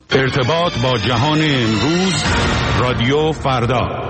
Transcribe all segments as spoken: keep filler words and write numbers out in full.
ارتباط با جهان امروز، رادیو فردا.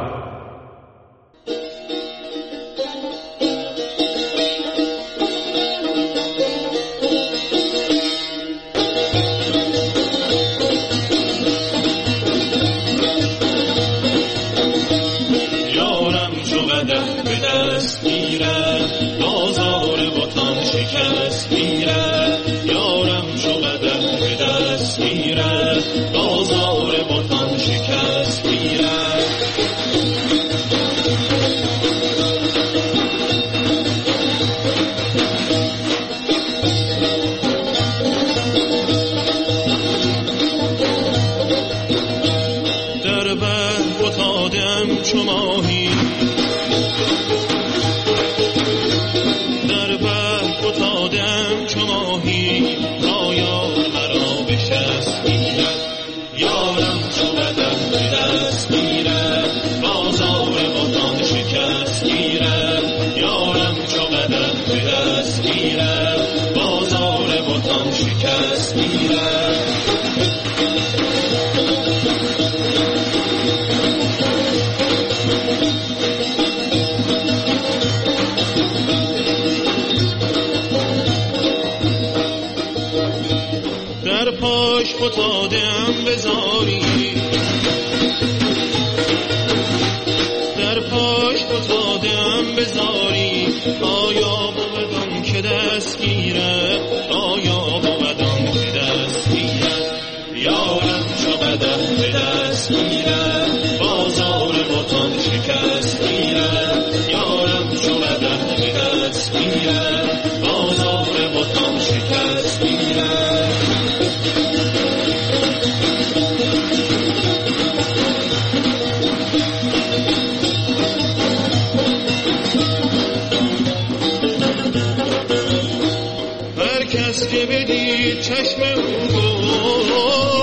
فتادم بزاری در پاش فتادم بزاری آیا بودم که دستگیره آیا بودم که دستگیره یارم چو قدم به دست میره بازار بطان شکست میره یارم چو قدم به دست میره بازار بطان شکست میره که بدید چشم او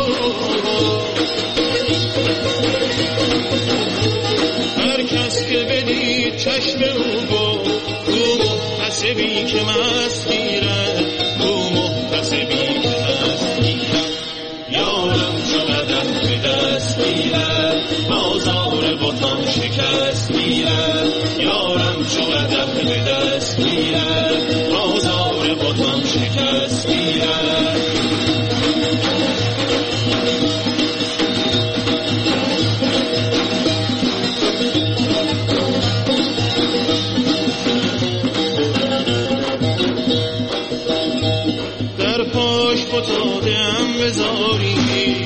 هر کس که بدید چشم او او محتسبی که مسگیره او محتسبی که مسگیره یارم چو قدم به دست میره بازار بطان شکست میره یارم چو قدم به دست میره بازار بطان شکست میره در پاش فتادم بزاری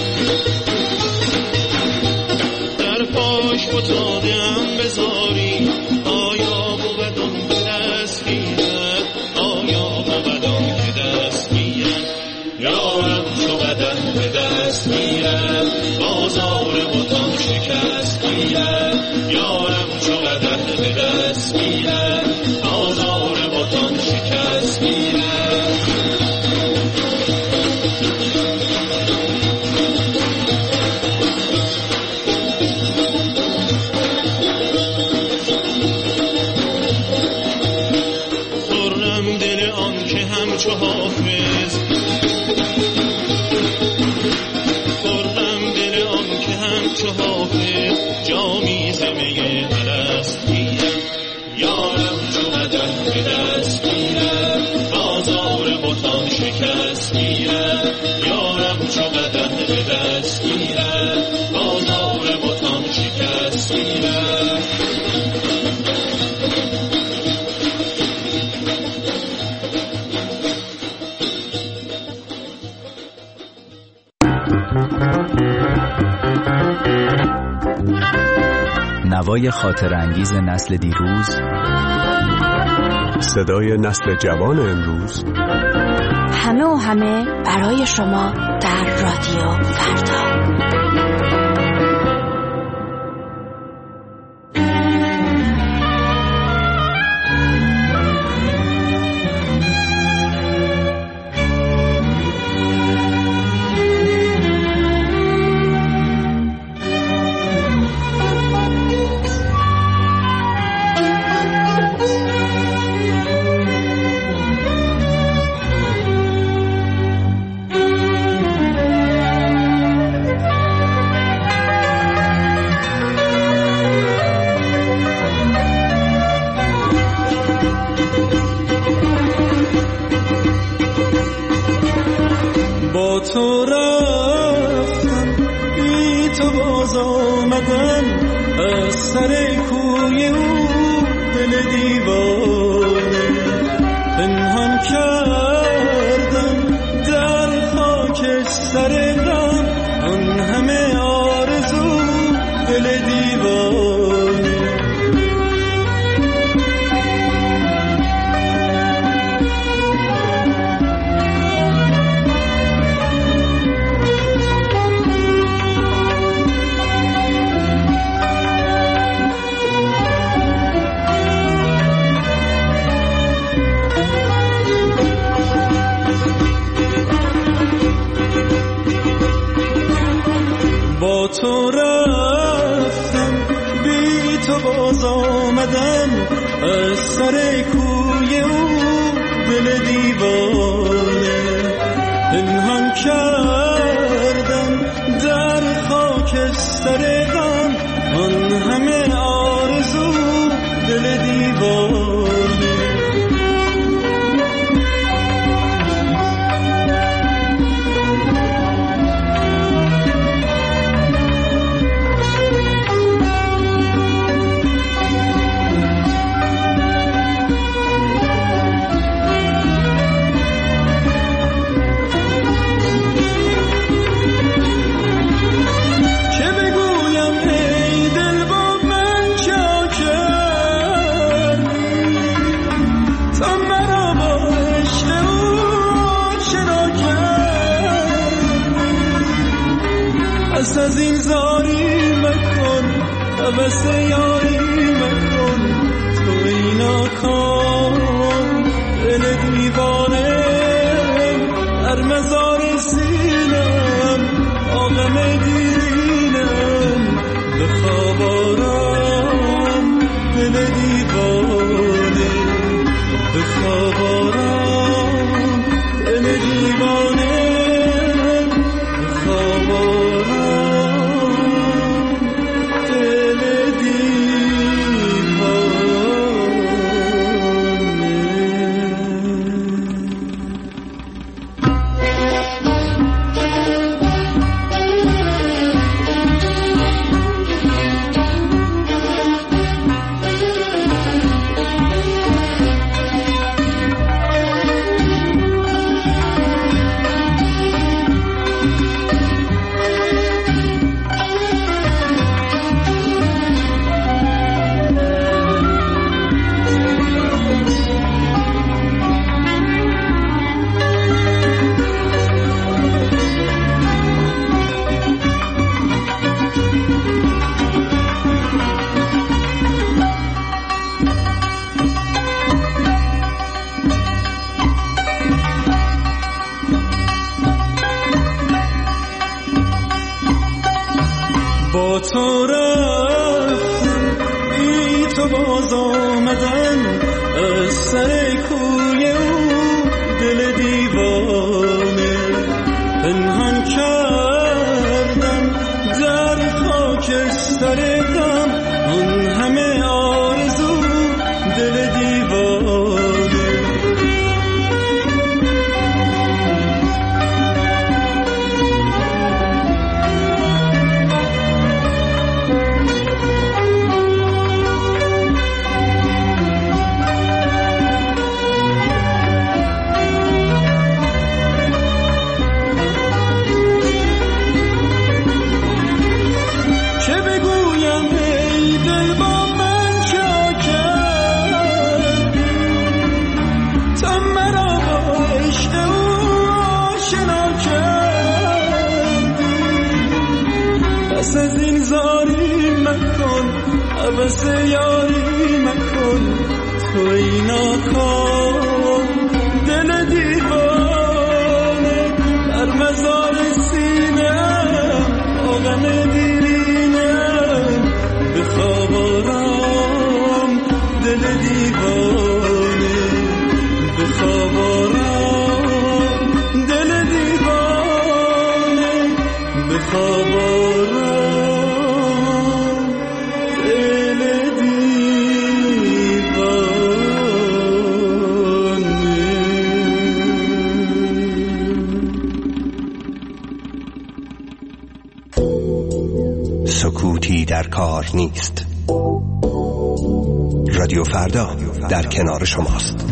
در پاش فتادم بزاری آیا بودم به دست گیرد آیا بودم که دست گیرد یارم چو قدم به دست میرد بازار بطان شکست میرد یارم چو قدم به دست میرد بازار بطان شکست میرد همچو حافظ خورم دل آن که همچو حافظ جامی زمه الست گیرم یارم چو قدم به دست میره بازار بطان شکست میره یارم چو قدم به دست میره بازار بطان شکست میره نوای خاطرانگیز نسل دیروز، صدای نسل جوان امروز، همه و همه برای شما در رادیو فردا. با تو رفتم بی تو باز آمدم از سر کوی او دل دیوانه پنهان کردم در خاک سر غم آن همه آرزو دل دیوانه با تو رفتم بی تو باز آمدم از سر کوی او دل دیوانه پنهان کردم در خاک سر غم آن همه آرزو دل دیوانه از این زاری مکن عوض یاری مکن تو اینا کن دل دیوانه هر مزار سینم آقم دیرینم به خواب آرام دل دیوانه به خواب آرام دل دیوانه به خواب آرام با تو رفتم بی تو باز آمدم از سر کوی او دل دیوانه پنهان کردم در خاک سر غم آن همه آرزو دل دیوانه از این زاری مکن عوض یاری مکن تو اینا کن دل دیوانه در مزار سینم آقم دیرینم به خواب آرام دل دیوانه به خواب آرام دل دیوانه به خواب آرام سکوتی در کار نیست. رادیو فردا در کنار شماست.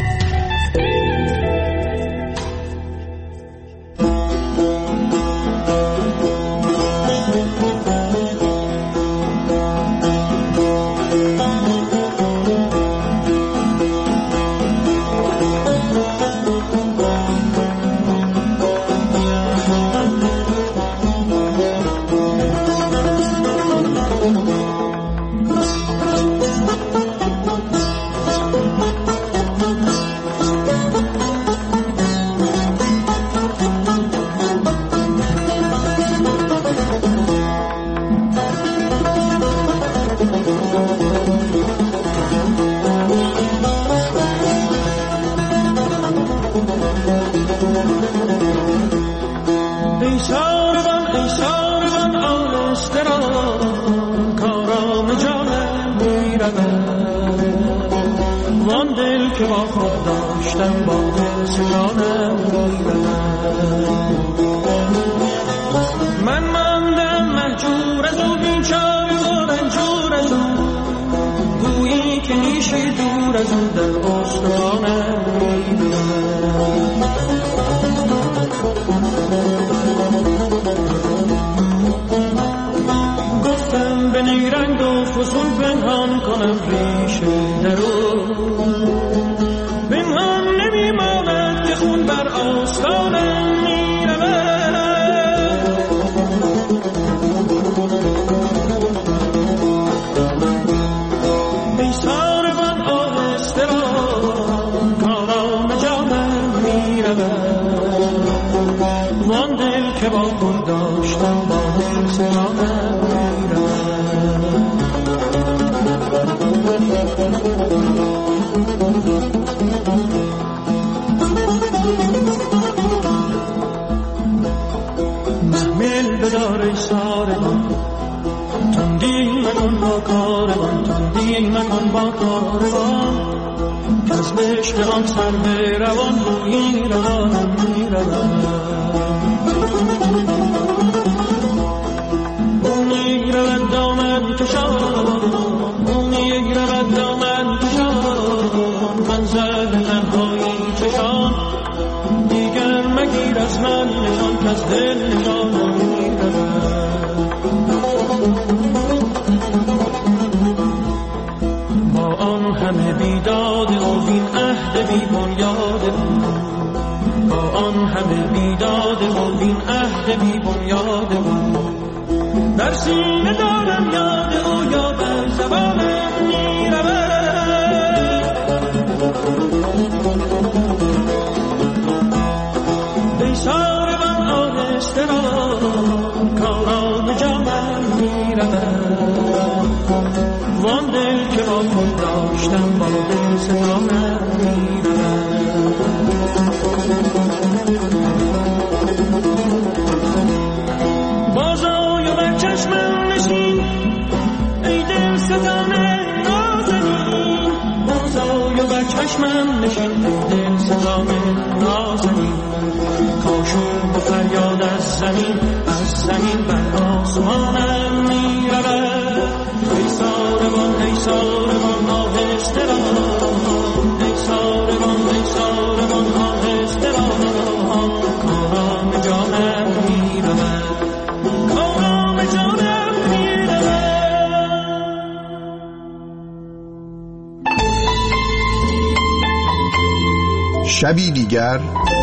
شبی دیگر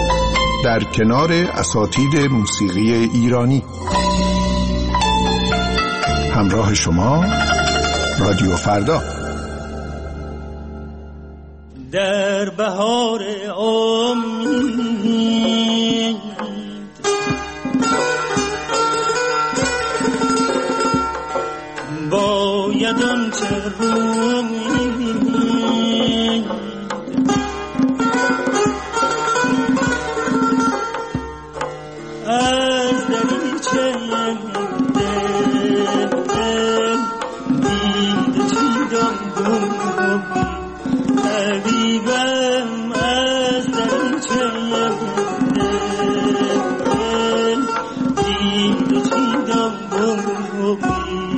در کنار اساتید موسیقی ایرانی. همراه شما رادیو فردا. در بهار امید باید آنچه روی از دریچه دل دیده چیدم دم حبیبم از دریچه دل دیده چیدم دم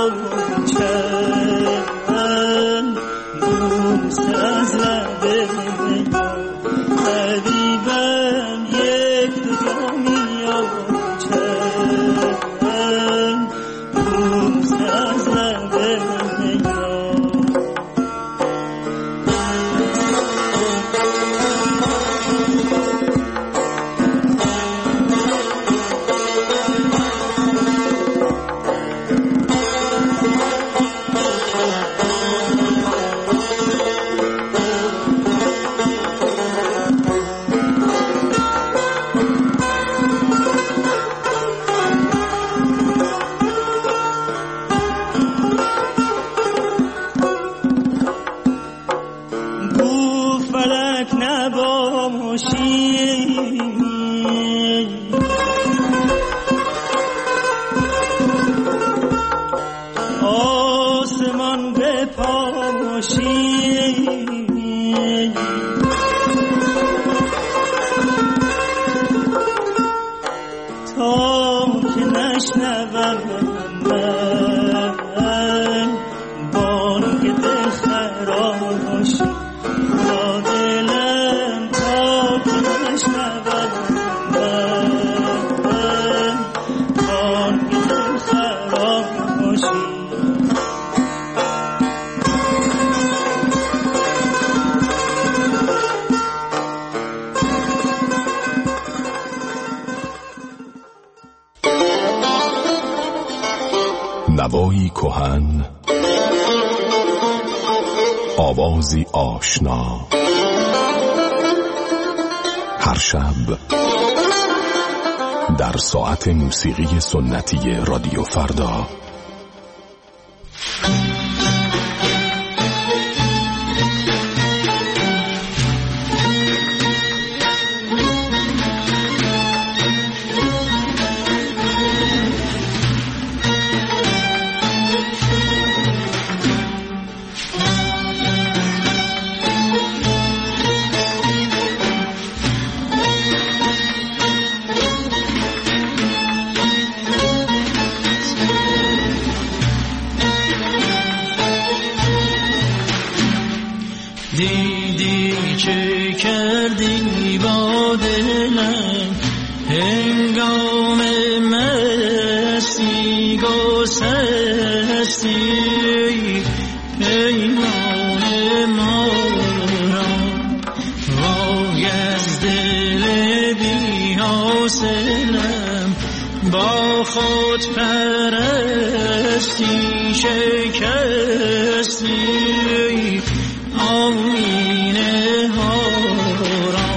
نوایی کهن، آوازی آشنا، هر شب در ساعت موسیقی سنتی رادیو فردا. دیدی چه کردی با دلم هنگام مستی گسستی پیمان ما را وای از دل بی حاصلم با خود پرستی شکستی آینه ها را.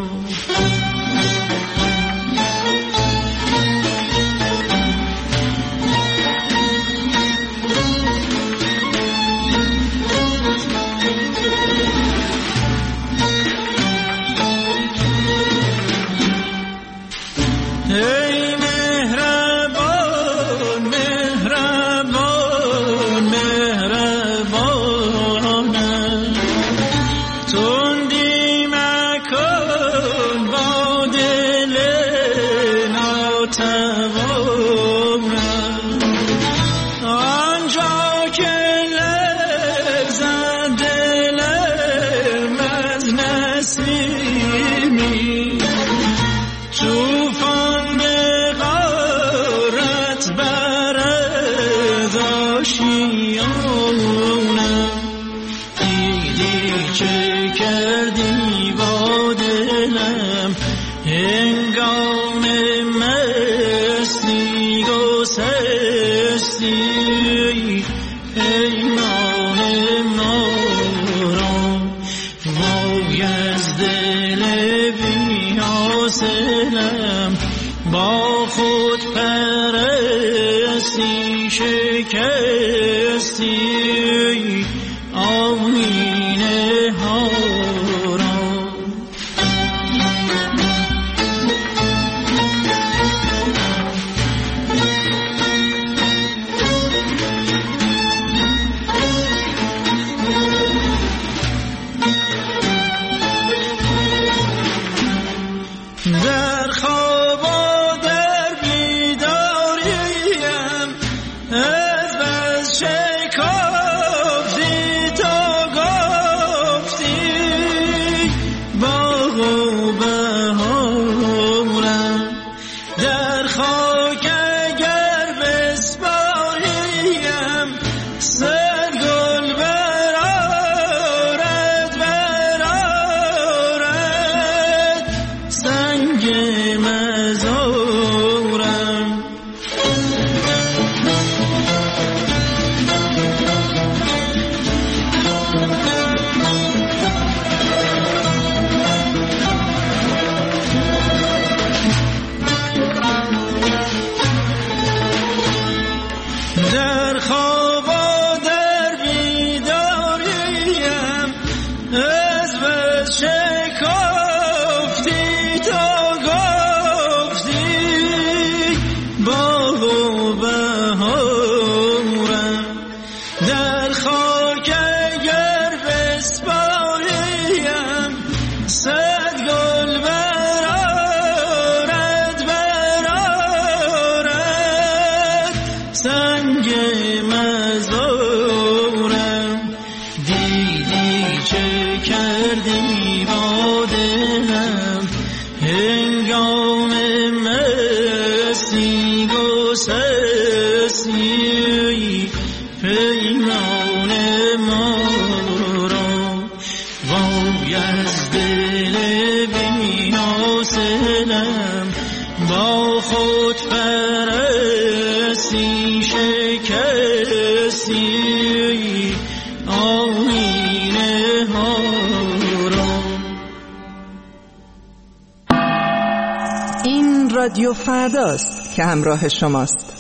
ای مهربان مهربان مهربان تندی مکن با دل ناتوانم آنجا که لرزد دلم از نسیمی توفان به غارت برد آشیانم. دیدی چه کردی با دلم هنگام مستی گسستی پیمان ما را وای از دل بی حاصلم با خود پرستی شکستی آینه ها را. در خواب و در بیداریم از این رادیو فرداست که همراه شماست.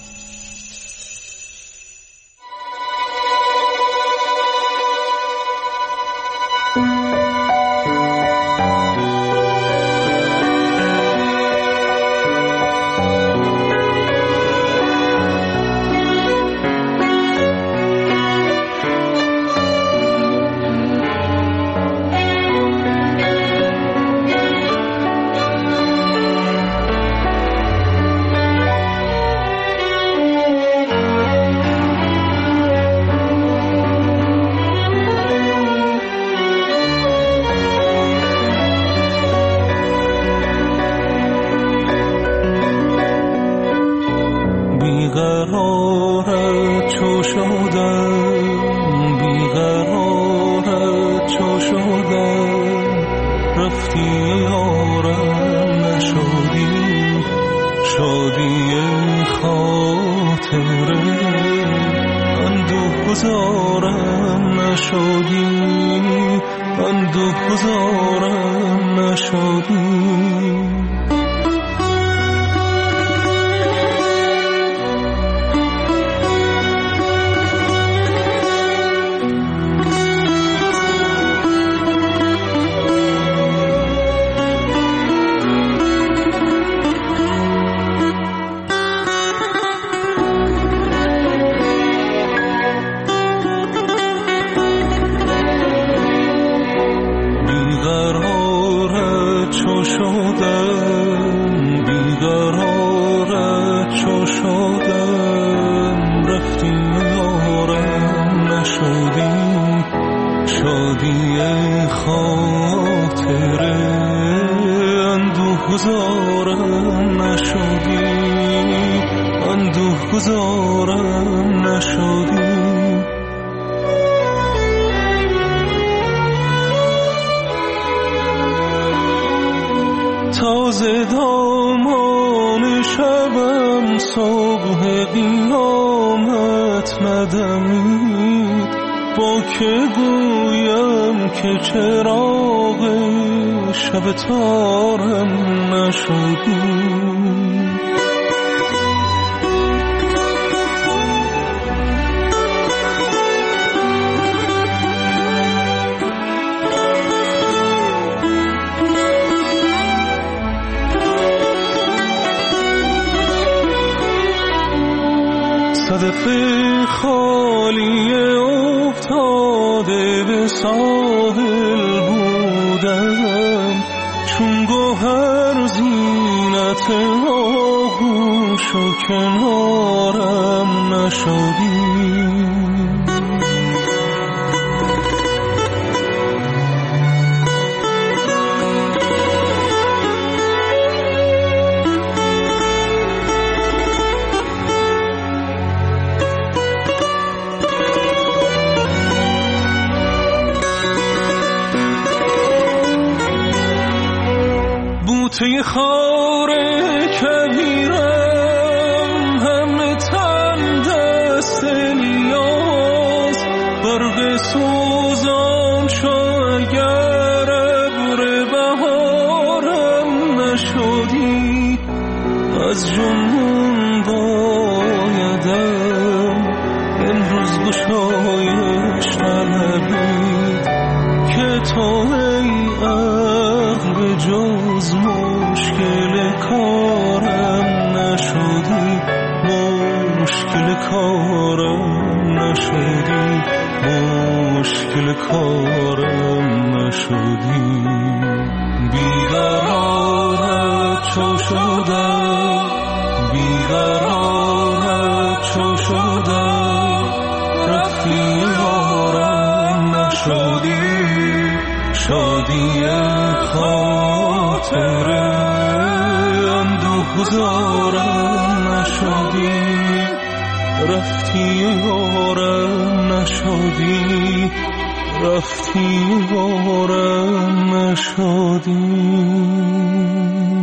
تازه دامان شبم صبح قیامت ندمید، با که گویم که چراغ شب تارم نشدی. صدف خالی افتاده به ساحل بودم، چون گوهر زینت آغوش و کنارم نشدی. توی خار کبیرم همه تن دست نیاز برق سوزان شو اگر ابر بهارم نشدی از جنون بایدم امروز گشایش طلبید که تو ای عقل به جز مشکل کارم نشدی مشکل کارم نشدی مشکل کارم نشدی بیقرارت چو شدم بیقرارت چو شدم رفتی یارم نشدی شادی خاطره اندوهزارم نشدی رفتی یارم نشدی رفتی یارم نشدی